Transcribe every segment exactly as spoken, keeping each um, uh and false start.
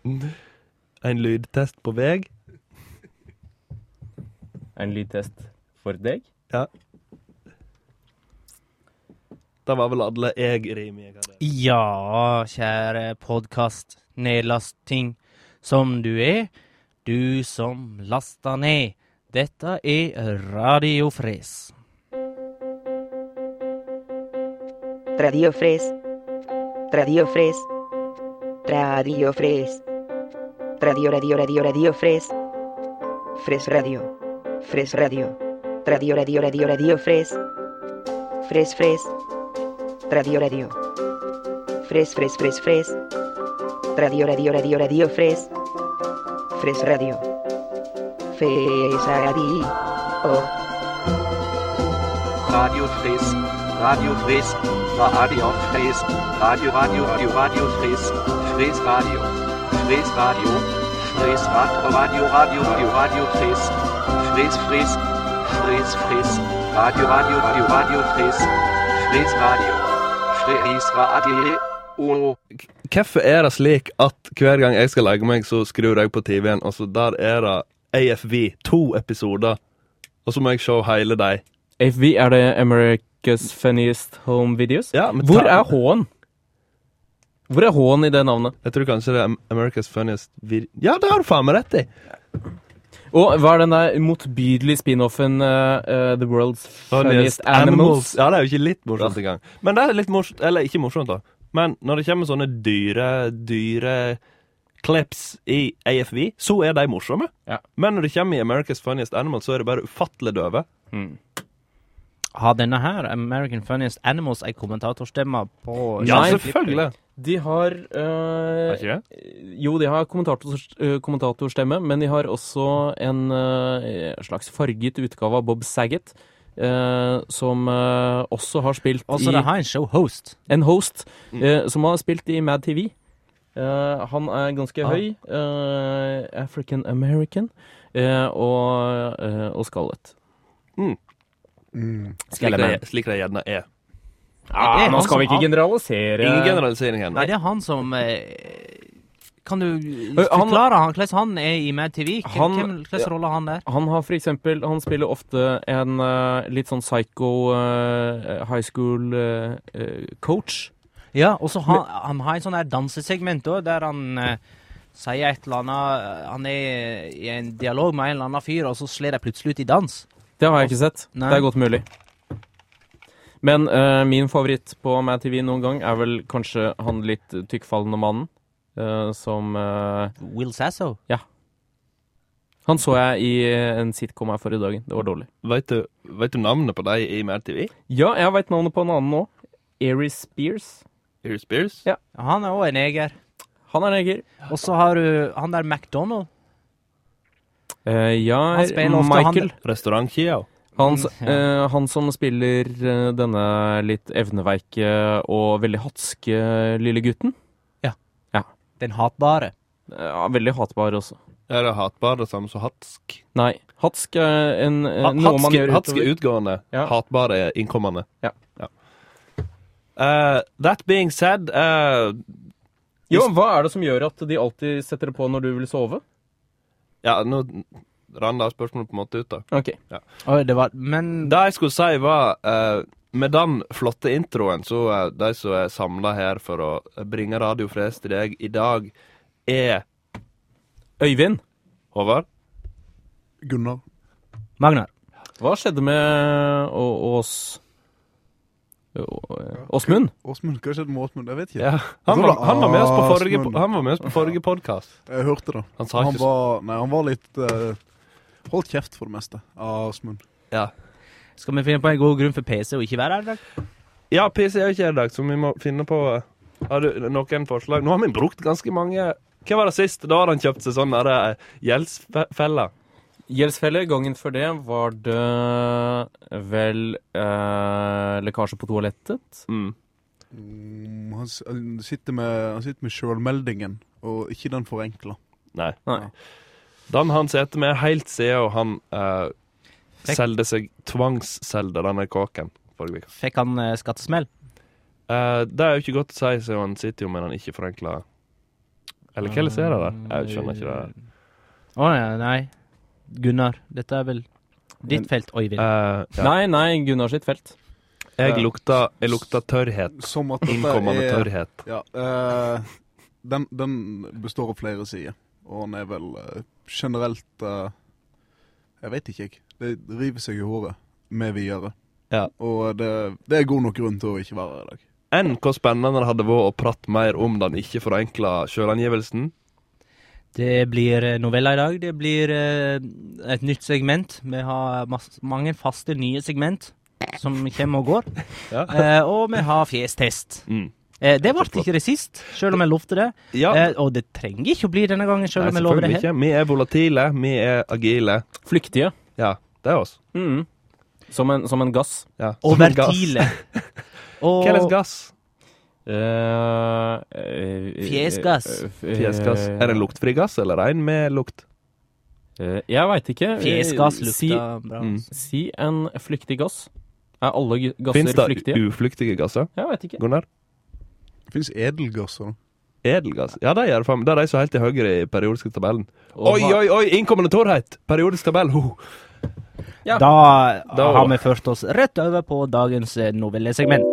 En lydtest på veg. En lydtest for deg? Ja. Da var vel alle jeg rim jeg hadde. Ja, kjære podcast, nedlasting som du er, du som laster ned. Dette er Radio Fres. Radio Fres. Radio Fres. Radio Fres. Radio, radio, radio, radio Fres. Fres Radio. Fres Radio. Radio, radio, radio, radio Fres. Fres, Fres. Radio, radio. Fres, Fres, Fres, Fres. Radio, radio, radio, radio Fres. Fres Radio. Fres Radio. Oh. Radio Fres. Radio Fres. Radio Fres. Radio, radio, radio, radio Fres. Fres Radio. Fres Radio. Fres Radio, radio, radio, radio, radio Fres. Fres, Fres. Fres, Fres. Radio, radio, radio, radio Fres. Fres Radio. Fres Radio. Og Hvorfor er det slik at hver gang jeg skal legge meg, så skrur jeg på T V-en, og så der er det A F V, to episoder, og så må jeg se hele deg. A F V, er det America's Funniest Home Videos? Ja, men Hvor ta- er H-en? Hvor er H-en i det navnet? Jeg tror kanskje det er America's Funniest Video... Ja, det har du faen meg rett i! Og hva er den der motbydelige spin-offen uh, uh, The World's Funniest Animals? Ja, det er jo ikke litt morsomt engang. Men det er litt morsomt, eller ikke morsomt da. Men når det kommer sånne dyre, dyre clips i A F V, så er de morsomme. Ja. Men når det kommer i America's Funniest Animals, så er det bare ufattelig døve. Mm. Har denne her, American Funniest Animals, en kommentatorstemme på... Ja, Nei, selvfølgelig. De har... Uh, Er ikke det? jo, de har kommentator, uh, kommentatorstemme, men de har også en uh, slags farget utgave av Bob Saget, uh, som uh, også har spilt Og så i... det har en show-host. En host, uh, som har spilt i Mad T V. Uh, han er ganske Ah. høy, uh, African-American, uh, og, uh, og skallet. Mm. Mm. Slik det, slik det gjerne er. Ja, Det er nå han skal vi som ikke har- generalisere. Ingen generalisering her. Nei, det er han som... Eh, kan du han- forklare han, hvordan han er i Mad T V? Hvem, Han- hvem, ja. hvordan rolle han der? Han har for eksempel, han spiller ofte en uh, litt sånn psycho uh, high school uh, uh, coach. Ja, og så har han har en sånn der dansesegment også, der han eh, sier et eller annet, eh, han er i en dialog med en eller annen fyr, og så slår de plutselig ut i dans. Det har jeg ikke sett. Nei. Det er godt mulig. Men uh, min favoritt på Mad T V noen gang er vel kanskje han litt tykkfallende mannen, uh, som... Uh, Will Sasso. han så jeg i en sitcom her forrige dagen. Det var dårlig. Vet du, vet du navnet på deg i Mad T V? Ja, jeg vet navnet på en annen nå. Aries Spears. Erie Spears? Ja. Han er også en neger. Han er neger. Og så har du han der McDonald. Uh, ja, Han spiller ofte Michael. Restaurantkio? Han, s- Mm, eh, han som spiller eh, denne litt evneveike og veldig hatske lille gutten. Den hatbare. Ja, veldig hatbar også. Er det hatbar det samme som hatsk? Nei, hatsk er en, eh, Ha- noe man Hatsk gjør hatsk er utover. utgående, Ja. hatbar er innkommende. Ja. Uh, that being said, uh, Jo, hva er det som gjør at de alltid setter det på når du vil sove? ja, nå rann det spørsmålet på en måte ut da. Ok. Oi, det var... Men... Det jeg skulle si var, uh, med den flotte introen, så uh, de som er samlet her for å bringe Radio Fres til deg i dag, er Øyvind, Håvard. Gunnar. Magnar. hva skjedde med Å- Ås... Å- Åsmund? Åsmund, hva skjedde med Åsmund? Jeg vet ikke. Ja, han, var, han, var med oss på forrige, Asmund. han var med oss på forrige podcast. Jeg hørte det. Han sa Han ikke så... var, nei, han var litt uh, holdt kjeft for det meste av Åsmund. Ja. Skal vi finne på en god grunn for P C å ikke være her i dag? Ja, P C er jo ikke her i dag, så vi må finne på... uh, Har du noen forslag? Nå har vi brukt ganske mange... Hva var det sist? Da har han kjøpt seg sånn der uh, gjeldsfelle. Gjeldsfelle, gangen før det var det vel eh, lekkasje på toalettet. Mm. Mm, han, s- han sitter med, han sitter med selvmeldingen, og ikke den forenkla. Nei. Nei. Den han sitter med helt siden han uh, Fikk- selgde seg, tvangsselgde denne kåken forrige vek. Fikk han eh, skattesmell? Uh, det er jo ikke godt å si, så han sitter jo med den ikke forenkla Eller hva er det der? Jeg skjønner ikke det. Å, ja, nei. Gunnar, dette er vel ditt felt, Øyvind. Uh, ja. Nei, nei, Gunnar sitt felt. Jeg lukta, jeg lukta tørrhet. Som at dette Innkommende er- tørrhet. Ja, eh, den, den består av flere sider, og den er vel eh, generelt, eh, jeg vet ikke jeg, det river seg i håret med videre. Ja. Og det, det er god nok grunn til å ikke være her i dag. Enn hvor spennende det hadde vært å prate mer om den ikke forenkla selvangivelsen. Det blir eh, noveller i dag. Det blir eh, et nytt segment. Vi har masse, mange faste nye segment som kommer og går. Ja. Eh, og vi har fjestest. Mm. Eh, det ble ikke det sist, selv om jeg lovte det. Ja, Eh, og det trenger ikke å bli denne gangen, selv nei, om jeg lover det selvfølgelig her. ikke. Vi er volatile, vi er agile. Flyktige. Ja, det er oss. Mhm. Som, en, som en gass. Ja. Og Som en gass. vertile. Og Hva er det gass? Uh, uh, Fjesgass. uh, uh, Fjesgass. Er det en luktfri gass, eller en med lukt? Uh, jeg vet ikke. fjesgass Uh, si, lukta bra. Mm. si en flyktig gass. Er alle g- gasser Finnes det flyktige? uflyktige gasser? Jeg vet ikke. Gunnar? Det finnes edelgasser da. Edelgass? Ja, det gjør det faen. Det er de som er helt til høyre i periodiske tabellen. Og Oi, hva- oi, oi! Innkommende tårheit! Periodisk tabell. Ho. Ja. Da, Da- har vi ført oss rett over på dagens eh, novellesegment.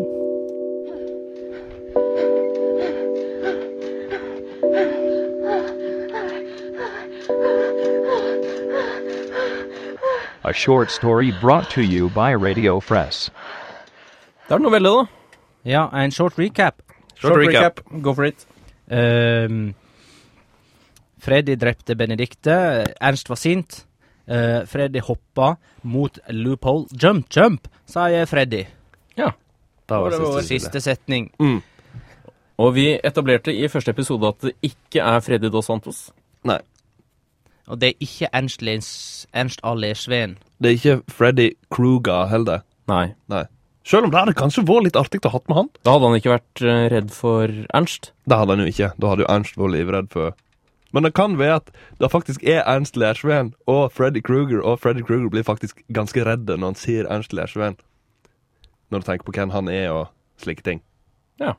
A short story brought to you by Radio Fress. Det er en novelle, da. Ja, en short recap. Short recap. Go for it. Um, Freddy drepte Benedikte. Ernst var sint. Uh, Freddy hoppa mot loophole. Jump, jump, sa jeg Freddy. Det var Det var siste, Siste setning. Mm. Og vi etablerte i første episode at det ikke er Freddy Dos Santos. Nei. Og det er ikke Ernst, Lens, Ernst A. Lersveen. Det er ikke Freddy Krueger heller. Nei. Nei. Selv om det hadde kanskje vært litt artig å ha med han. Da hadde han ikke vært eh, redd for Ernst. Det hadde han jo ikke. Da hadde jo Ernst vært livredd for. Men det kan være at det faktisk er Ernst Lersveen og Freddy Krueger, og Freddy Krueger blir faktisk ganske redde når han sier Ernst Lersveen. Når du tenker på hvem han er og slike ting. Ja.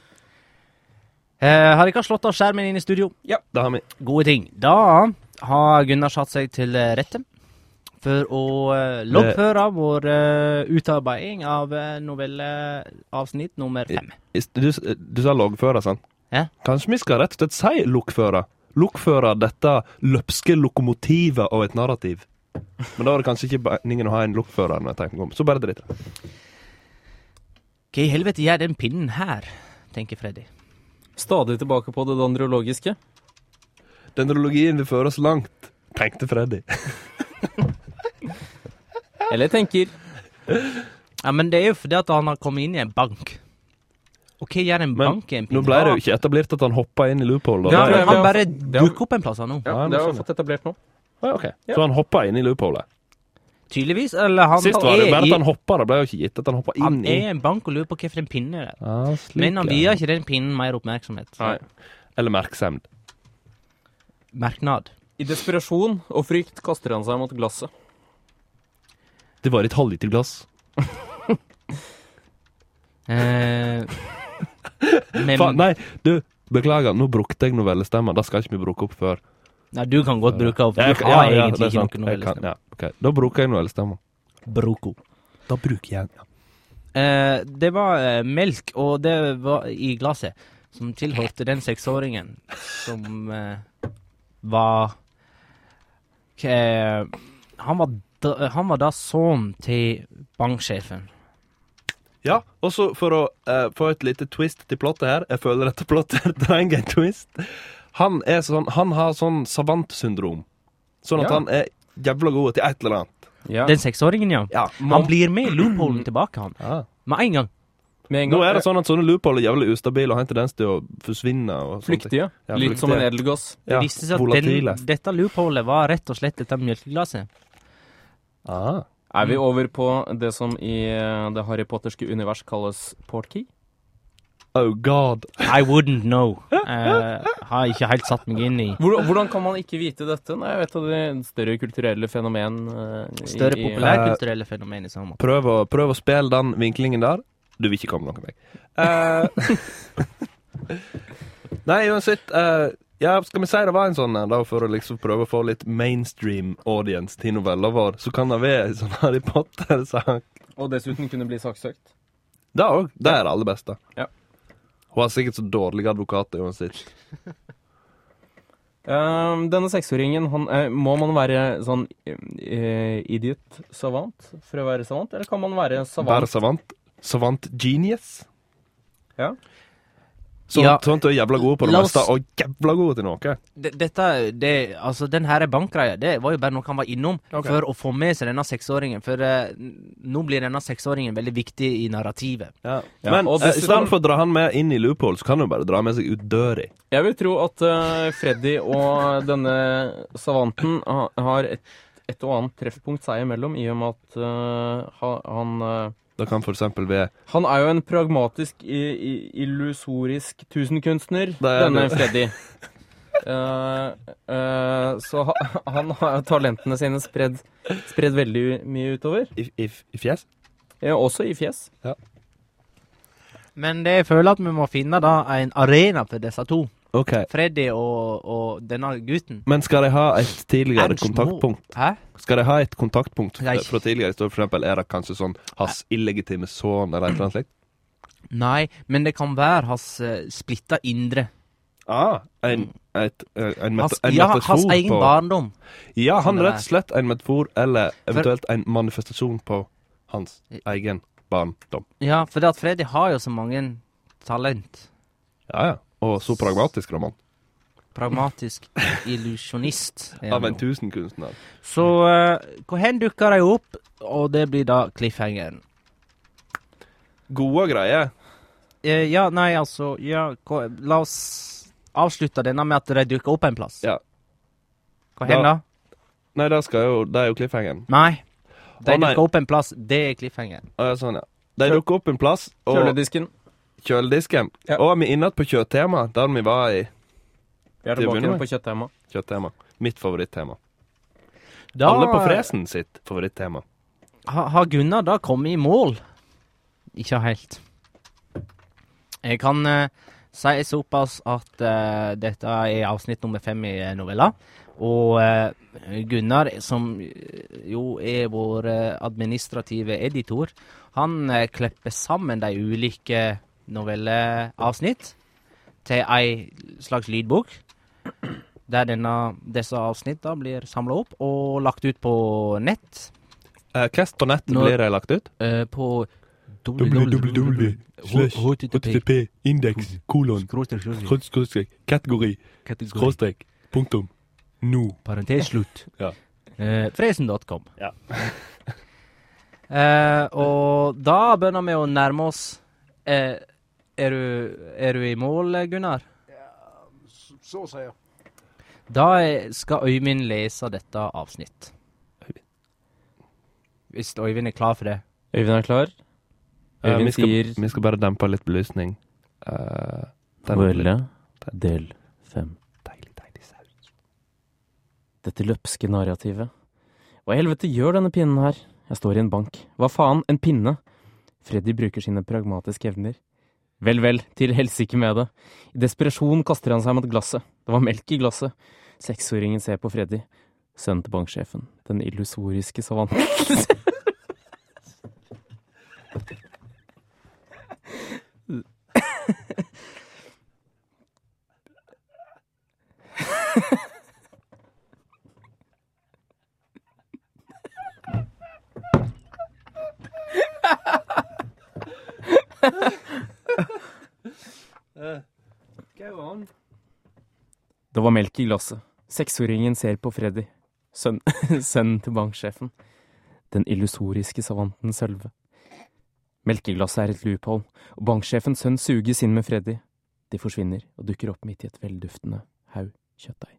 Eh, har ikke slått av skjermen inn i studio? Ja, det har vi. Gode ting. Da har Gunnar satt seg til eh, rette for å uh, loggføre vår uh, utarbeiding av uh, novelleavsnitt nummer fem. I- Du, du sa loggfører, sant? Ja. Kanskje vi skal rett og slett si lokfører? Lokfører dette løpske lokomotivet og et narrativ. Men da var det kanskje ikke meningen å ha en lokfører når jeg tenker meg om. Så bare dritt. Hva i helvete gjør den pinnen her, tenker Freddy. Stadig tilbake på det dendrologiske. Dendrologien vil føre oss langt, tenkte Freddy. Eller tenker. Ja, men det er jo fordi at han har kommet inn i en bank. Og hva gjør en Men bank i en pinne? nå ble det jo ikke etablert at han hoppa inn i loophole. Ja, da. men det- han bare det har- dukker opp en plass her nå. Ja, Ja, det har skjønner. vi fått etablert nå. Ja, ok. Ja. Så han hoppa inn i loopholet. Tydeligvis, eller han Sist var det er bare i... at han hoppa, det ble jo ikke gitt at han hoppa Han inn er i. i en bank og lurer på hva for en pinne det er. Ja, slik, Men han ja. vier ikke den pinnen mer oppmerksomhet. Nei. Eller merksemd. Merknad. I desperasjon og frykt kaster han seg mot glasset. Det var et halvliterglass. Eh, men, Faen, nei, du, beklager, nå brukte jeg novellestemmen. Det skal ikke vi bruke opp før. Nei, du kan godt bruke opp. Du Jeg- har ja, ja, egentlig det er ikke sant. noe Jeg kan- novellestemme. Ja, ok. Da bruker jeg novellestemmen. Broko. Da bruker jeg ja. Eh, det var eh, melk, og det var i glasset, som tilhørte den seksåringen som eh, var eh, han, var da, han var da sønn til banksjefen. Ja, og så for å eh, få et lite twist til plottet her. Jeg føler dette plottet trenger en twist. Han er sånn, han har sånn savantsyndrom. Sånn at Ja. han er jævla god til et eller annet. Ja. Den seksåringen, ja. Ja. Han blir med i loopholen tilbake, han. Ja. Med en gang. Med en Nå gang. er det sånn at sånne loopholes er jævlig ustabile og har en tendens til å forsvinne. Og sånne ting. Flyktige. Ja, Litt som en flyktige. edelgass. Det Ja, viste seg at volatile. den, dette loopholet var rett og slett dette mjølkeglasset. Ah. Er vi over på det som i eh, det Harry Potterske univers kalles portkey? Oh god. I wouldn't know. Eh, har ikke helt satt meg inn i Hvordan, hvordan kan man ikke vite dette? Nei, jeg vet at det er et større kulturelle fenomen. eh, større i- i- populærkulturelle fenomen i samme måte. Prøv å, prøv å spille den vinklingen der. Du vil ikke komme noen vei. Eh, Nei, uansett. eh, ja, skal vi si det var en sånn her, da, for å liksom prøve å få litt mainstream audience til novella vår, så kan det være en sånn Harry Potter-sak. Og dessuten kunne bli saksøkt. Det òg. Det er det aller beste. Ja. Hun har sikkert så dårlige advokater uansett. Um, denne seksåringen, han, eh, må man være sånn eh, idiot savant for å være savant, eller kan man være savant? Bare savant. Savant genius. Ja. Sånn, Ja. sånn at du er jævla god på det La oss- meste, og jævla god til noe. D- Dette, det, altså den her bankgreia, det var jo bare noe han var innom Ok. for å få med seg denne seksåringen. For eh, n- nå blir denne seksåringen veldig viktig i narrativet. Ja. Ja, Men og eh, i dessuten- stedet for å dra han med inn i loophole, så kan du bare dra med seg ut døra. Jeg vil tro at eh, Freddy og denne savanten ha, har et, et og annet treffpunkt seg imellom, i og med at eh, ha, han eh, Det kan for eksempel være Han er jo en pragmatisk, i, i, illusorisk tusenkunstner, Det er denne det. Freddy. Eh, eh, så ha, han har jo talentene sine spredd, spredd veldig mye utover. i, i, i fjes. Eh, også i fjes. Men det jeg føler at vi må finne da en arena for disse to. Ok. Freddy og, og denne gutten. Men skal de ha et tidligere Ernst Moe. kontaktpunkt? Hæ? Skal de ha et kontaktpunkt Nei. fra tidligere? Står for eksempel, er det kanskje sånn hans illegitime sønn eller et eller annet slikt? Nei, men det kan være hans uh, splitta indre. Ah, en, et, eh, en, met Hans, en ja, metafor hans egen på barndom. Ja, han Som det rett og slett en metafor, eller eventuelt en manifestasjon på hans egen barndom. Ja, for det at Freddy har jo så mange talent. Ja, ja. Og så pragmatisk roman. Pragmatisk illusjonist. er han Av en jo. tusenkunstner. Så uh, hvor hen dukker de opp, og det blir da cliffhangeren. Gode greier. Eh, ja, nei, altså ja, hva, la oss avslutte denne med at de dukker opp en plass. Ja. Hvor hen da? Nei, det, skal jo, det er jo cliffhangeren. Nei. De Å, nei. dukker opp en plass, det er cliffhangeren. Å, ja, sånn, ja. De dukker opp en plass, og Kjøledisken. kjøledisken. Ja. Og vi er inne på kjøttema, der vi var i Vi er Til å tilbake begynne igjen med. på kjøtttema. kjøttema. Mitt favorittema. Da Alle på Fresen sitt favorittema. ha, har Gunnar da kommet i mål? Ikke helt. Jeg kan eh, si såpass at eh, dette er avsnitt nummer fem i eh, novella. Og eh, Gunnar, som eh, jo er vår eh, administrative editor, han eh, klepper sammen de ulike novelleavsnitt til ei slags lydbok, der denne, disse avsnittene blir samlet opp og lagt ut på nett. Eh, Hvordan på nett Når- blir de lagt ut? eh, på www slash http indeks kolon Skråstrek, skråstrek, skråstrek skråstrek kategori kategori, skråstrek punktum no. parentes slutt. Ja. Eh, fresen punktum com. Ja. eh, og da begynner vi å nærme oss. Eh, er, du, er du i mål, Gunnar? Så, så sier jeg. Da er- skal Øyvind lese dette avsnitt. Hvis Øyvind er klar for det. Øyvind er klar. Eh, Øyvind vi, skal, sier vi skal bare dempe litt belysning. Eh, den- novelle del fem. Deilig, deilig saus. Dette løpske narrativet. Hva i helvete gjør denne pinnen her? Jeg står i en bank. Hva faen, en pinne? Freddy bruker sine pragmatiske evner. Vel, vel, til helsike med det. I desperasjon kaster han seg mot glasset. Det var melk i glasset. Seksåringen ser på Freddy. Sønnen til banksjefen. Den illusoriske savanten. Det var melk i glasset. Seksåringen ser på Freddy. Sønn, sønnen til banksjefen. Den illusoriske savanten Sølve. Melkeglasset er et loophole, og banksjefens sønn suges inn med Freddy. De forsvinner og dukker opp midt i et velduftende haug kjøttdeig.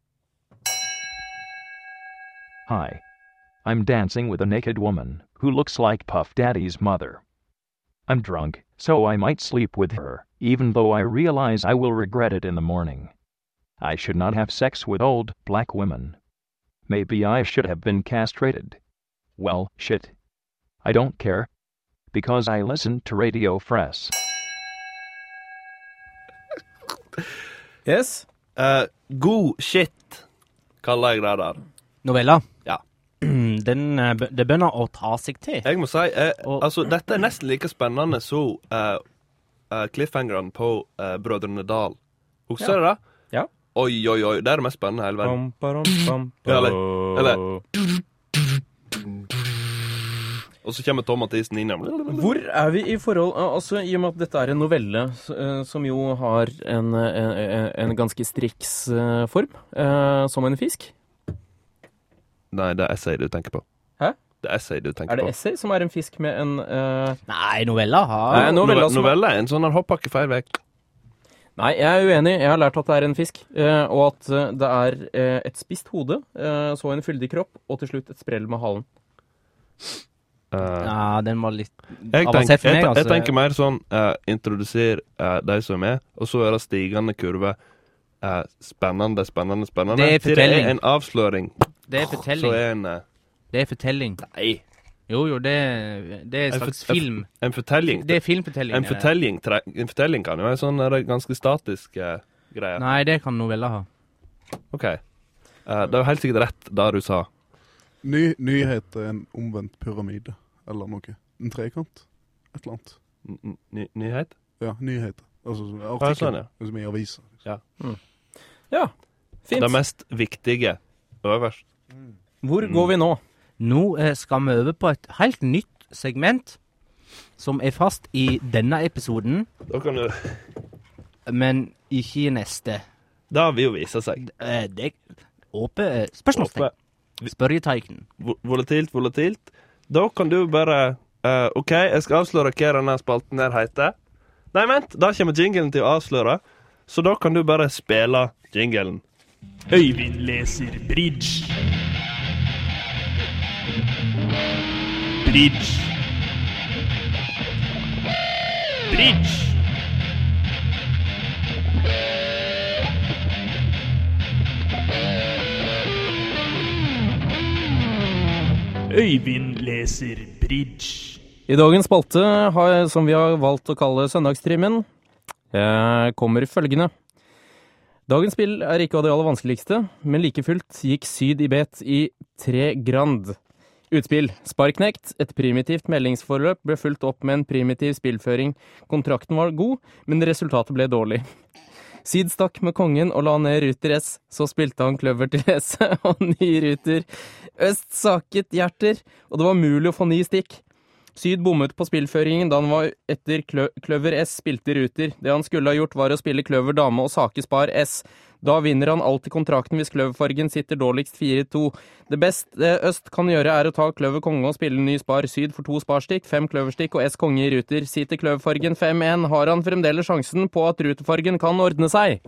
Hi. I'm dancing with a naked woman who looks like Puff Daddy's mother. I'm drunk, so I might sleep with her, even though I realize I will regret it in the morning. I should not have sex with old, black women. Maybe I should have been castrated. Well, shit. I don't care. Because I listen to Radio Fresh. Yes. Eh, god shit, kaller jeg det der. Novella? Ja. Den, eh, bø- det begynner å ta seg til. Jeg må si, eh, Og- altså, dette er nesten like spennende så uh, uh, cliffhangeren på uh, Brødrene Dal. Husker Ja. du det? Ja. Oi, oi, oi, det er det mest spennende i hele verden. Bam, bam, bam, Ja, eller- bam. eller- Og så kommer Tom Mathisen inn. Hvor er vi i forhold, altså i og med at dette er en novelle s- eh, som jo har en, en, en ganske striks eh, form, eh, som en fisk. Nei, det er essay du tenker på. Hæ? Det er essay du tenker Er det på. essay som er en fisk med en... eh, Nei, novella har Nei, novella Novelle, som- novelle er en sånn hopppakke feil vekk. Nei, jeg er uenig. Jeg har lært at det er en fisk, eh, og at eh, det er eh, et spist hode, eh, så en fyldig kropp, og til slutt et sprell med halen. Uh, Ja, den var litt jeg, avansert tenk, for meg, jeg, jeg altså. tenker mer sånn uh, introduser uh, de som er med, og så er det stigende kurve. Uh, spennende, spennende, spennende. Det er Til det er fortelling. en avsløring. Det er Så fortelling. er en uh, Det er fortelling. Nei. Jo, jo, det, det er en En slags for- en- film. En fortelling. Det er filmfortelling. En fortelling, tre, en fortelling kan jo være sånn er det ganske statisk uh, greie. Nei, det kan novella ha. OK. Uh, det er jo helt sikkert rett det du sa. Ny, nyhet er en omvendt pyramide, eller noe. En trekant. Et eller annet. N ny nyhet? Ja, nyheter. Altså Ja, artikkel, sånn, ja. som i aviser. Ja, fint. Det mest viktige øverst. Hvor går vi nå? Nå eh, skal vi over på et helt nytt segment, som er fast i denne episoden, Da kan du men ikke i neste. Det vil jo vise seg. Eh, det Åpe eh, spørsmålstegn. Spørjetegn. Vo- Volatilt, volatilt. Da kan du bare eh, OK, jeg skal avsløre hva denne spalten her heter. Nei, vent, da kommer jinglen til å avsløre. Så da kan du bare spille jinglen. Øyvind leser bridge. Bridge. Bridge. Øyvind leser bridge. I dagens spalte, har, som vi har valgt å kalle søndagstrimmen, eh, kommer følgende. Dagens spill er ikke av det aller vanskeligste, men like fullt gikk Syd i bet i tre grand. Utspill. Sparknekt. Et primitivt meldingsforløp ble fulgt opp med en primitiv spillføring. Kontrakten var god, men resultatet ble dårlig. Syd stakk med kongen og la ned ruter S, så spilte han kløver til S og ny ruter. Øst saket hjerter, og det var mulig å få ny stikk. Syd bommet på spillføringen da han var etter klø kløver S spilte ruter. Det han skulle ha gjort var å spille kløver dame og sake spar S. Da vinner han alltid kontrakten hvis kløverfargen sitter dårligst fire to. Det beste Øst kan gjøre er å ta kløver konge og spille ny spar. Syd for to sparstikk, fem kløverstikk og S konge i ruter. Si til kløverfargen fem en, har han fremdeles sjansen på at rutefargen kan ordne seg.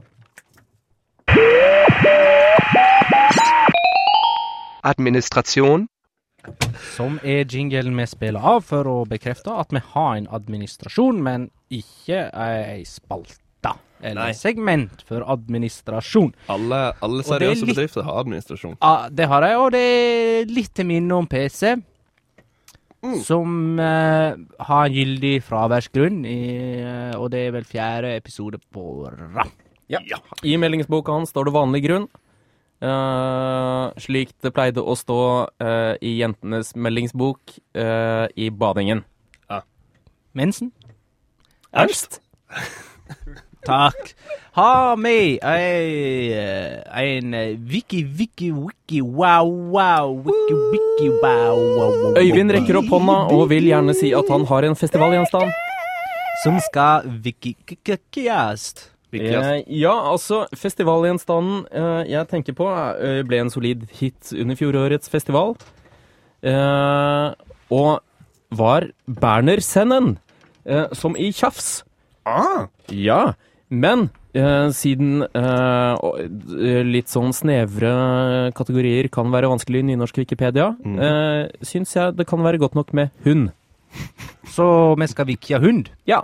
Administrasjon. Som er jinglen vi spiller av for å bekrefte at vi har en administrasjon, men ikke ei spalte. Eller Nei. segment for administrasjon. Alle, alle Og det er seriøse litt- bedrifter har administrasjon. Ja, det har jeg, og det er litt til minne om P C. Som eh, har en gyldig fraværsgrunn, i, eh, og det er vel fjerde episode på rad. Ja. I meldingsboka hans står det vanlig grunn. Uh, slik det pleide å stå uh, i jentenes meldingsbok uh, i badingen. Mensen? Ernst? Takk. Har vi ei, eh, en eh, wiki, wiki, wiki, wow, wow, wiki, wiki, wow, wow, wow. Øyvind rekker opp hånda og vil gjerne si at han har en festivalgjenstand. Som skal wiki-kikkiast. Eh, ja, altså, festivalgjenstanden eh, jeg tenker på eh, ble en solid hit under fjorårets festival. Eh, og var Berner Sennen, eh, som i tjafs. Ah! Ja, men eh, siden eh, og, eh, litt sånn snevre kategorier kan være vanskelig i nynorsk Wikipedia, Mm. eh, syns jeg det kan være godt nok med hund. Så vi skal vikke hund. Ja.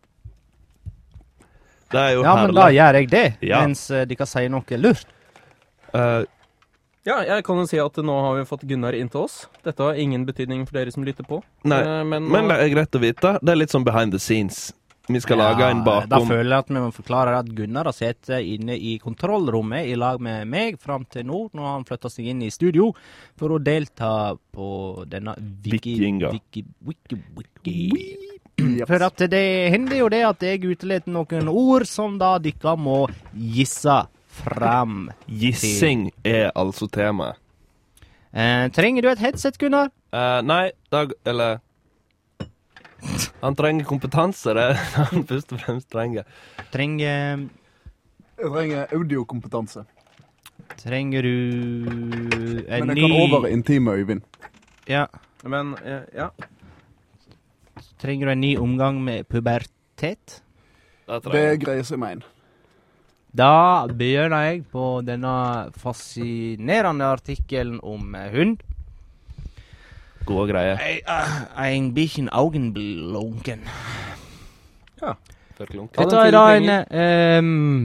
Det er jo Ja, men herlig. da gjør jeg det, Ja. mens eh, de kan si noe lurt. Eh, Ja, jeg kan jo si at nå har vi fått Gunnar inn til oss. Dette har ingen betydning for dere som lytter på. Nei, Eh, men, men det er greit å vite. Det er litt sånn behind the scenes. Vi skal lage en Da bakom... føler jeg at vi må forklare at Gunnar har sittet inne i kontrollrommet i lag med meg fram til nå, når han flyttet seg inn i studio, for å delta på denne wiki... Vikinga. Wiki... Wiki... Wiki... For at det hender jo det at jeg uteleter noen ord som da dere må gisse fram. Gissing er altså temaet. Eh, trenger du et headset, Gunnar? Eh, nei, Dag... Eller... Han trenger kompetanse, det er det han først og fremst trenger. Trenger... Jeg trenger audiokompetanse. Trenger du en Men jeg ny... kan over intime Øyvind. Ja. Men, eh, ja. Trenger du en ny omgang med pubertet? Det Det trenger. greier seg med en. Da begynner jeg på denne fascinerende artikkelen om eh, hund. Gode greier. Ei, uh, ein bisschen Augenblunken. For klunk. Ta den Dette er tiden da du en, eh, um,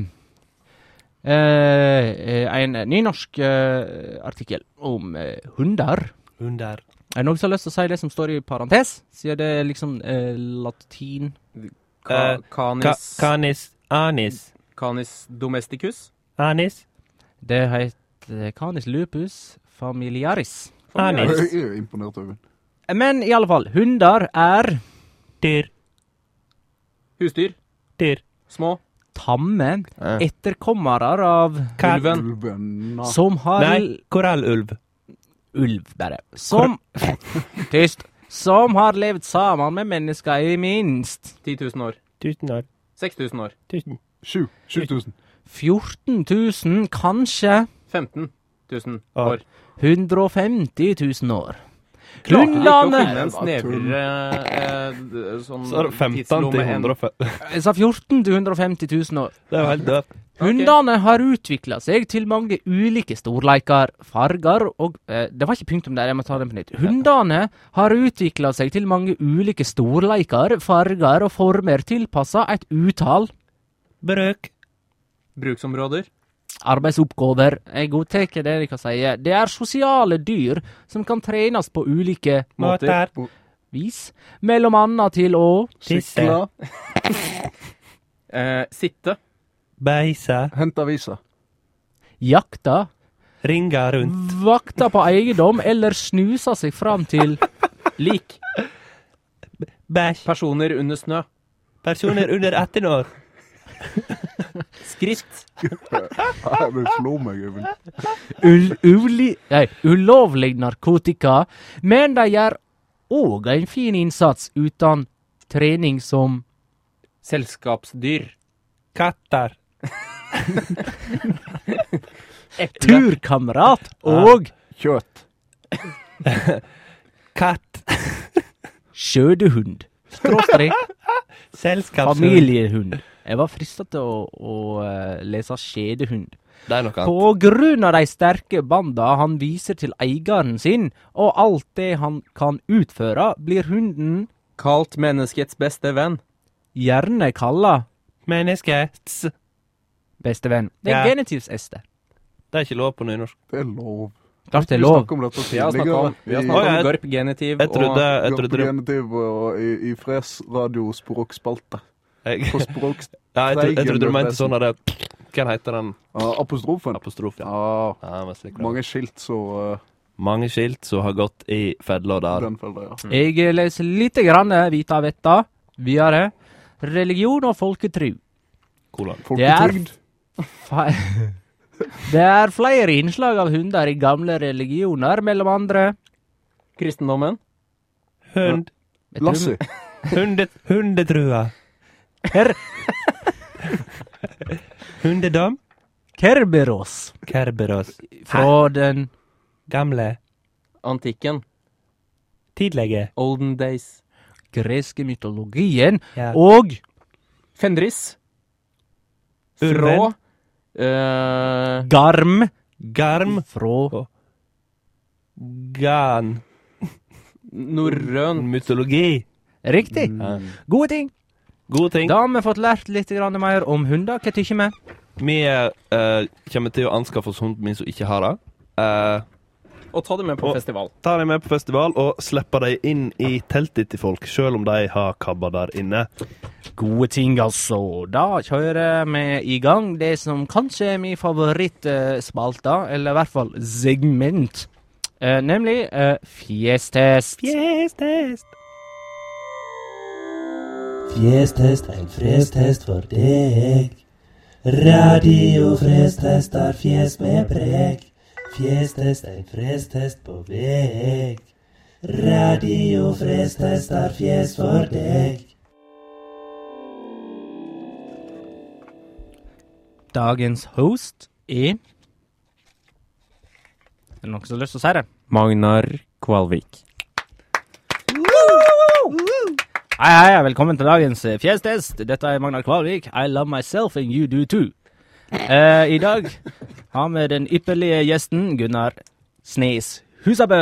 eh, en nynorsk eh, artikkel om eh, hunder. Hunder. Er det noen som har lyst til å si det som står i parentes? Siden det er liksom eh, latin. Ka Eh, canis, Canis. Anis. canis domesticus. Anis. Det heter Canis lupus familiaris. Anis. Jeg er imponert, Øyvind. Men i alle fall, hunder er Dyr. Husdyr. Dyr. Små. tamme Eh. etterkommere av Katt. Ulven. Ulven. som har Nei, korallulv. ulv, bare. Som Tyst. Som har levd sammen med mennesker i minst ti tusen år. Tusen år. seks tusen år. Tusen. Sju. Sju tusen. fjorten tusen, kanskje femten tusen År. år. hundre og femti tusen år. Klarte de ikke å finne Hundene en snevrere eh, d- sånn Så er det femten tidslomme til enn- hundre og femti. Jeg sa fjorten til hundre og femti tusen år. Det er jo helt dødt. Hundene har utvikla seg til mange ulike storleiker, farger og eh, Det var ikke punktum der, jeg må ta den på nytt. Hundene har utvikla seg til mange ulike storleiker, farger og former tilpassa et utall Brøk. Bruksområder. arbeidsoppgaver. Jeg godtar det de kan si. Det er sosiale dyr som kan trenes på ulike Måter. vis, mellom annet til å Tisse. Sykla. Eh, sitte. Beise. Hente aviser. jakte, Ringe rundt. vakte på eiendom eller snuse seg fram til Lik. Bæsj. Personer under snø. Personer under atten år. Skritt. Ja, det slår meg, Øyvind. ul uli nei, ulovlig narkotika, men de gjør òg en fin innsats uten trening som Selskapsdyr. Katter. Eple. turkamerat og Kjøtt. Katt. skjødehund. Skråstrek Selskapshund. familiehund. Jeg var fristet til å, å eh, lese skjedehund. Det er noe annet. På grunn av de sterke banda han viser til eieren sin, og alt det han kan utføre, blir hunden Kalt menneskets beste venn. gjerne kalla Menneskets. bestevenn. Det er Ja. genitivs-ester. Det er ikke lov på nynorsk. Det er lov. Klart det er Vi lov. snakket om dette Vi har snakket om, vi har i- snakket Å, ja, om gorp, genitiv Jeg trodde, og jeg Går trodde på det genitiv og i, i Fres radio språkspalte. jeg, På språk... ja, jeg, trodde, jeg trodde du mente Freigen, sånn av det. Hva heter den? Ja, apostrofen. Apostrof, ja. Ja, Ja, men slik, mange skilt så uh, Mange skilt som har gått i fedla der. den felder, ja. Jeg leser lite grann Vita Vetta. Videre. Religion og folketru. Kolon. Folketrygd. Fe- Det er flere innslag av hunder i gamle religioner, mellom andre kristendommen. Hund. Jeg tror- Lassie. Hunde, hundetrua. Her Hundedom. Kerberos. Kerberos. Fra den Gamle. Antikken. Tidlige. Olden days. greske mytologien, Ja. og Fenris. Fra Ulven. eh, garm Garm. fra Gan. norrøn. Mytologi. Riktig. Ja. Gode ting. Gode ting. Da har vi fått lært litt grann mer om hunder. Hva tykker vi? Vi eh, kommer til å anskaffe oss hunden min som ikke har det. Eh, Og ta dem med på Og- festival. Ta dem med på festival og slipper dem inn i teltet til folk, selv om de har kabba der inne. Gode ting, altså. Da kjører vi i gang det som kanskje er min favorittspalte, eller i hvert fall segment. Eh, nemlig eh, fjestest. Fjestest! Fjestest, en frestest for deg. Radio frestest er fjes med preg. Fjestest, en frestest på veg. Radio frestest er fjes for deg. Dagens host er Er det noen som har lyst til å si det? Magnar Kvalvik. Hei, hei, velkommen til dagens eh, fjestest. Dette er Magnar Kvalvik. I love myself and you do too. Eh, I dag har vi den ypperlige gjesten Gunnar Snes Husabø.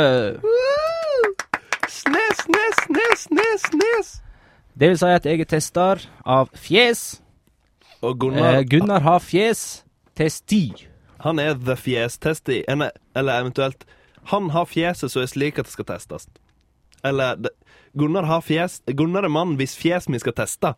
Snes, snes, snes, snes, snes! Det vil si at jeg er tester av fjes. Og Gunnar, Eh, Gunnar har fjes testi. han er the fjestesti. Eller eller eventuelt, han har fjeset så er slik at det skal testes. Eller, det, Gunnar har fjes, Gunnar er mann hvis fjes mi skal teste.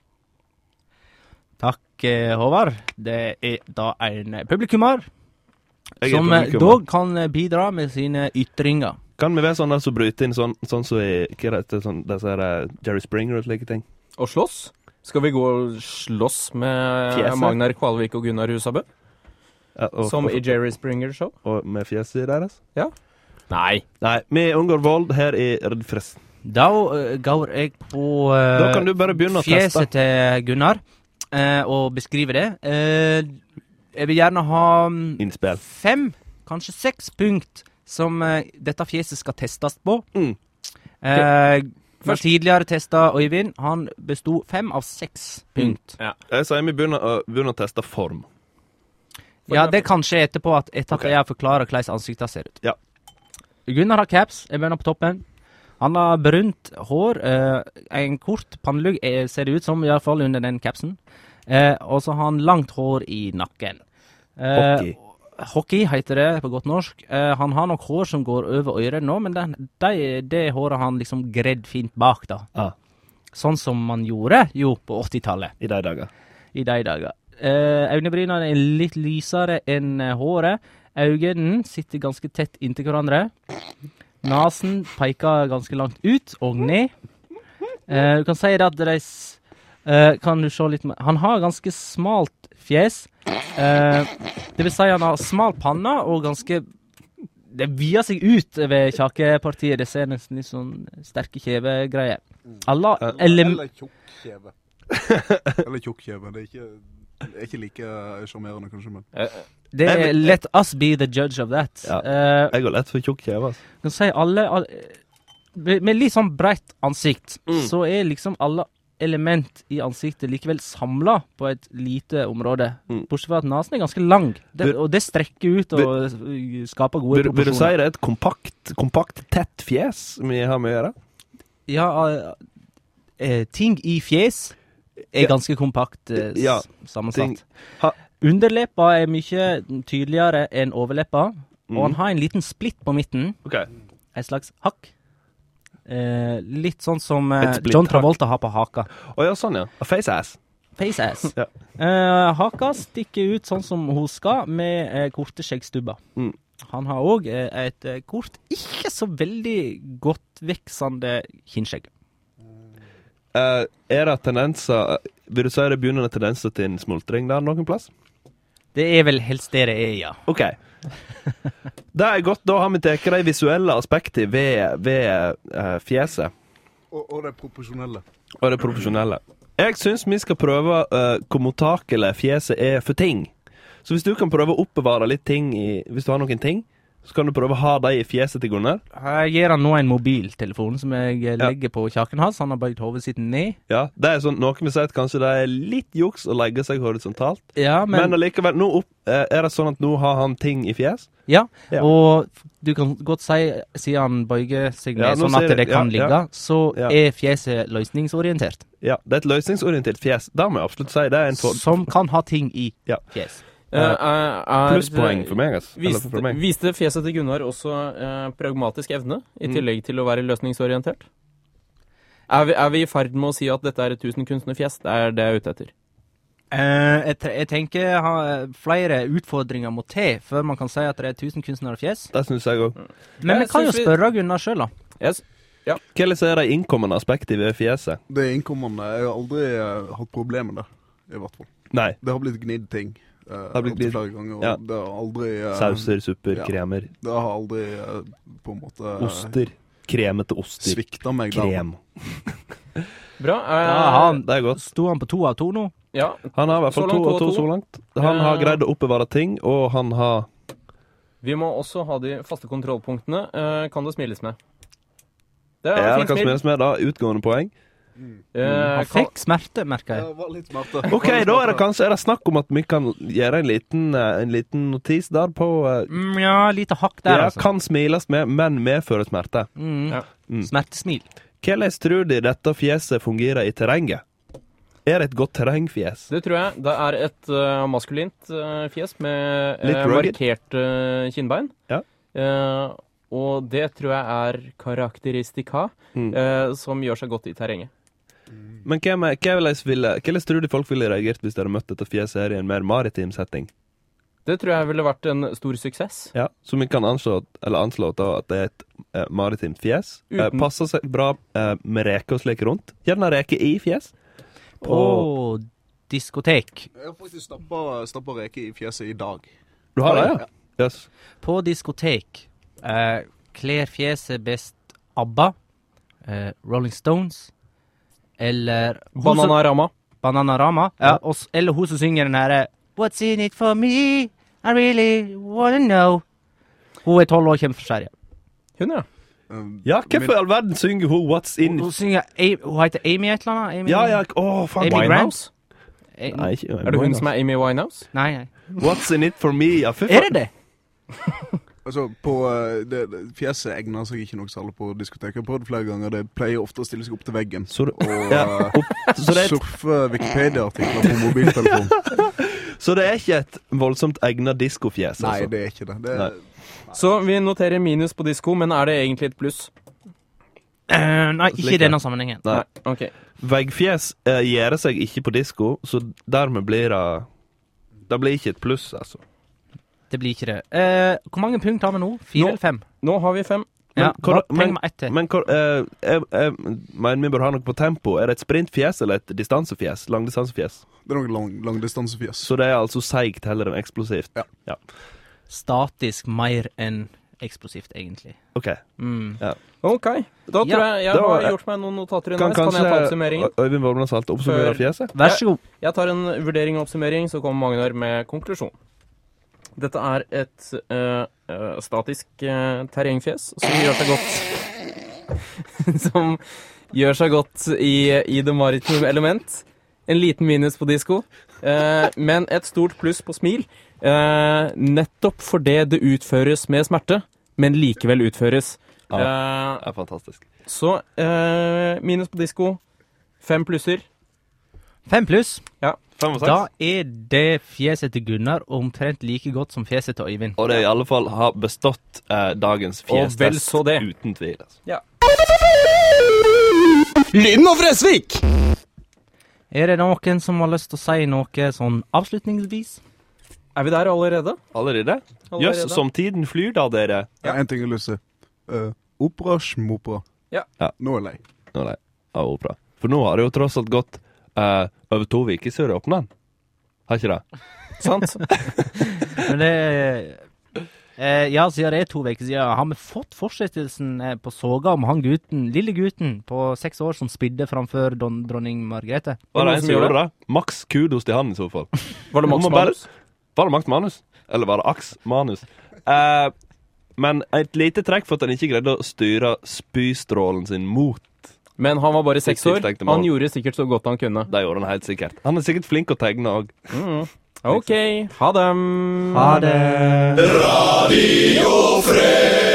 Takk, eh, Håvard. Det er da en publikummer Jeg er som eh, publikummer. dog kan eh, bidra med sine ytringer. Kan vi være sånn der som bryter inn sånn, sånn som i, hva heter det, sånn, disse her, eh, Jerry Springer og slike ting? Og slåss? Skal vi gå og slåss med Fjeset? Magnar Kvalvik og Gunnar Husabø? Ja, og, Som og, i Jerry Springer Show? og med fjeset deres? Nei. Nei, vi unngår vold her i Redd Frest. Da eh, går jeg på eh, Da kan du bare begynne å teste. fjeset til Gunnar eh, og beskrive det. Eh, jeg vil gjerne ha mm, Innspill. fem, kanskje seks punkt som eh, dette fjeset skal testes på. Mm. Eh, Først- Tidligere testa Øyvind, han besto fem av seks punkt. Ja. Jeg sier vi begynner, å- begynner å teste form. Ja, det kan skje etterpå, at etter at Ok. jeg forklarer hvordan ansiktet ser ut. Ja. Gunnar har caps, jeg begynner på toppen. Han har brunt hår, eh, en kort pannelugg eh, ser det ut som, i hvert fall under den capsen. Eh, og så har han langt hår i nakken. Eh, Hockey. Hockey heter det på godt norsk. Eh, han har nok hår som går over øret nå, men den, de, det håret har han liksom gredd fint bak da. Ah. Sånn som man gjorde jo på åttitallet, I de dager. i de dager. Eh, øynebryna er litt lysere enn eh, håret. Øynene sitter ganske tett inntil hverandre. Nasen peker ganske langt ut og ned. Eh, du kan si det at de s- eh, Kan du se litt mer. Han har ganske smalt fjes. Eh, det vil si han har smal panne og ganske Det vier seg ut ved kjakepartiet. Det ser nesten litt sånn sterke kjevegreier. Alle Ja. elem... Eller tjukk kjeve. Eller tjukk kjeve. Det er ikke, det er ikke like sjarmerende, kanskje, men Det er let us be the judge of that. Ja. Eh, Jeg går lett for tjukk kjeve, altså. kan si alle, alle med, med litt sånn breit ansikt, Mm. så er liksom alle element i ansiktet likevel samla på et lite område. Mm. Bortsett fra at nesen er ganske lang, det, Vil- og det strekker ut og uh, skaper gode Vil, vil du si proporsjoner. det er et kompakt, kompakt, tett fjes vi har med å gjøre? Ja, eh, eh, ting i fjes er Ja. ganske kompakt eh, s- Ja, sammensatt. ting- ha- Underleppa er mye tydeligere enn overleppa, og Mm. han har en liten splitt på midten. Ok. Et slags hakk. Eh, litt sånn som eh, Et splitt John hakk. Travolta har på haka. Å ja, sånn ja. A face ass. Face ass. Ja. Eh, haka stikker ut sånn som hun skal, med eh, korte skjeggstubber. Mm. Han har òg eh, et eh, kort, ikke så veldig godt veksende kinnskjegg. Eh, er det tendenser Vil du si det er begynnende tendenser til en smultring der noen plass? Det er vel helst det det er, ja. Ok. Det er godt. Da har vi tatt de visuelle aspektene ved, ved eh, fjeset Og, og det proporsjonelle. og det profesjonelle. Jeg syns vi skal prøve uh, hvor mottakelig fjeset er for ting. Så hvis du kan prøve å oppbevare litt ting i, hvis du har noen ting, så kan du prøve å ha dem i fjeset til Gunnar. Jeg gir han nå en mobiltelefon som jeg eh, Ja. legger på kjaken hans. Han har bøyd hodet sitt ned. Ja, det er sånn, Noen vil si at kanskje det er litt juks å legge seg horisontalt. Ja, Men, men, allikevel, nå opp, eh, er det sånn at nå har han ting i fjes? ja. Ja. Og du kan godt si, siden han bøyer seg ned Ja, nå sånn at ser det jeg- kan ja, ligge, ja. så Ja. er fjeset løsningsorientert. Ja, det er et løsningsorientert fjes. Det må jeg absolutt si. Det er en for... Som kan ha ting i Ja. fjes. Eh, er, er, Plusspoeng for meg, altså. Eller Viste, for meg. viste fjeset til Gunnar også eh, pragmatisk evne, i Mm. tillegg til å være løsningsorientert? Er vi, er vi i ferd med å si at dette er et tusen kunstnerfjes? Det er det jeg er ute etter. Eh, jeg, tre- jeg tenker ha, flere utfordringer må til før man kan si at det er tusen kunstnerfjes. Det synes jeg også. Men vi Jeg kan jo synes vi- spørre Gunnar selv, da. Yes. Hvordan er de innkommende aspektet ved fjeset? Det er innkommende. Jeg har aldri eh, hatt problemer med det, i hvert fall. Nei. Det har blitt gnidd ting. Uh, har blitt gnidd. flere ganger, og Ja. det har aldri... eh, Sauser, supper, ja. kremer, Det har aldri eh, på en måte... eh, oster, kremete oster, Svikta meg der. krem. Bra. Eh, Ja, han, Det er godt. sto han på to av to nå? ja. Han har i hvert fall Så langt to og to to og to. så langt. Han har Eh. greid å oppbevare ting, og han har... Vi må også ha de faste kontrollpunktene. Eh, kan det smiles med? Det er Ja, det fint kan smil. smedes med da, utgående poeng. Eh, Han kan, fikk smerte, merker jeg. Det var litt smerte. Ok, da er det kanskje er det snakk om at vi kan gjøre en liten, eh, en liten notis der på... eh, Mm, ja, lite hakk der, ja, altså. kan smiles med, men medføre smerte. Mm. Ja. Mm. Smertesmil. Hvordan tror de dette fjeset fungerer i terrenget? Er det et godt terrengfjes? det tror jeg. Det er et uh, maskulint uh, fjes med Litt uh, rugged. markert uh, kinnbein. Ja. Eh, og det tror jeg er karakteristika Mm. eh, som gjør seg godt i terrenget. Men hvem, er- hvordan ville, hvordan tror de folk ville reagert hvis de hadde møtt dette fjeset her i en mer maritim setting? Det tror jeg ville vært en stor suksess. Ja, så vi kan anslå, eller anslå da, at det er et eh, maritimt fjes. Eh, Uten- passer seg bra eh, med reker og slik rundt. Gjerne reker i fjes. På diskotek. Jeg har faktisk stappa, stappa reke i fjeset i dag. Du har det, ja? Yes. På diskotek eh, kler fjeset best ABBA, eh, Rolling Stones, eller hun som- Bananarama. Bananarama, ja, og, s- eller hun som synger den her What's in it for me? I really wanna know. Hun er tolv år, kommer fra Sverige. Hun, ja. Um, Ja, hvorfor i all verden synger hun What's Hun, in... hun synger, A- hun heter Amy et eller annet. Amy, Ja, ja, åh, faen. Amy Grant? Winehouse? A- Nei, ikke Er det hun som er Amy Winehouse? Nei, nei. What's in it for me? Ja, fy Er det faen. det? Altså, på eh, det, det, fjeset egner seg ikke noe særlig på diskotek. Jeg har prøvd flere ganger. Det pleier ofte å stille seg opp til veggen. Så, det- Og ja, eh, opp, så, det er et, surfe Wikipedia-artikler på mobiltelefon. så det er ikke et voldsomt egnet diskofjes, Nei, altså. det er ikke det. det Nei. er, Så vi noterer minus på disko, men er det egentlig et pluss? Eh, nei, ikke Slik, i denne ja. sammenhengen. Nei. Ok. Veggfjes eh, gjør seg ikke på disko, så dermed blir det... Det blir ikke et pluss, altså. Det blir ikke det. Eh, hvor mange punkt har vi nå? Fire Nå- eller fem? Nå har vi fem. Ja, hvor- da trenger men- vi ett til. Men hvor, eh, jeg, jeg mener vi bør ha noe på tempo. Er det et sprintfjes eller et distansefjes? Langdistansefjes. det er noe lang, langdistansefjes. Så det er altså seigt heller enn eksplosivt. Ja. Statisk mer enn eksplosivt, egentlig. Ok. Mm. Ok, da tror Ja, jeg jeg da- har gjort meg noen notater Kan underveis. Kan, jeg ta kanskje oppsummeringen? Øyvind Vormland Salte oppsummere Før- fjeset? Vær så god. Jeg tar en vurdering og oppsummering, så kommer Magnar med konklusjon. Dette er et eh, eh, statisk eh, terrengfjes som gjør seg godt Som gjør seg godt i, i det maritime element. En liten minus på disko, eh, men et stort pluss på smil. Eh, nettopp fordi det utføres med smerte, men likevel utføres. Ja. Eh, Det er fantastisk. så eh, minus på disko, fem plusser. Fem pluss. Fem og Da seks. er det fjeset til Gunnar omtrent like godt som fjeset til Øyvind. Og det i alle fall har bestått eh, dagens Og vel fjestest så det. uten tvil. Altså. Lyden av Fresvik! Er det noen som har lyst til å si noe sånn avslutningsvis? Er vi der allerede? Allerede? Allerede? Jøss, som tiden flyr da, dere. Ja. En ting jeg har lyst til. Uh, opera, smopera. Ja. Ja. Nå er jeg lei. Nå er det av opera. For nå har det jo tross alt gått eh, over to uker siden du åpnet den. Har ikke det? Sant? Men det eh, Ja, siden det er to uker siden, har vi fått fortsettelsen eh, på soga om han gutten, lille gutten på seks år som spydde framfor don, dronning Margrethe. Var noen det en som som gjorde gjorde det? Maks kudos til han i så fall. Var det Max Må man bare- Manus? Var det Max Manus? Eller var det Aks Manus? Eh, men et lite trekk for at han ikke greide å styre spystrålen sin mot. Men han var bare seks år. Tiltenkte mål. Han gjorde sikkert så godt han kunne. Det gjorde han helt sikkert. Han er sikkert flink å tegne òg. Mm. OK, ha dem. Ha det! Radio Fred!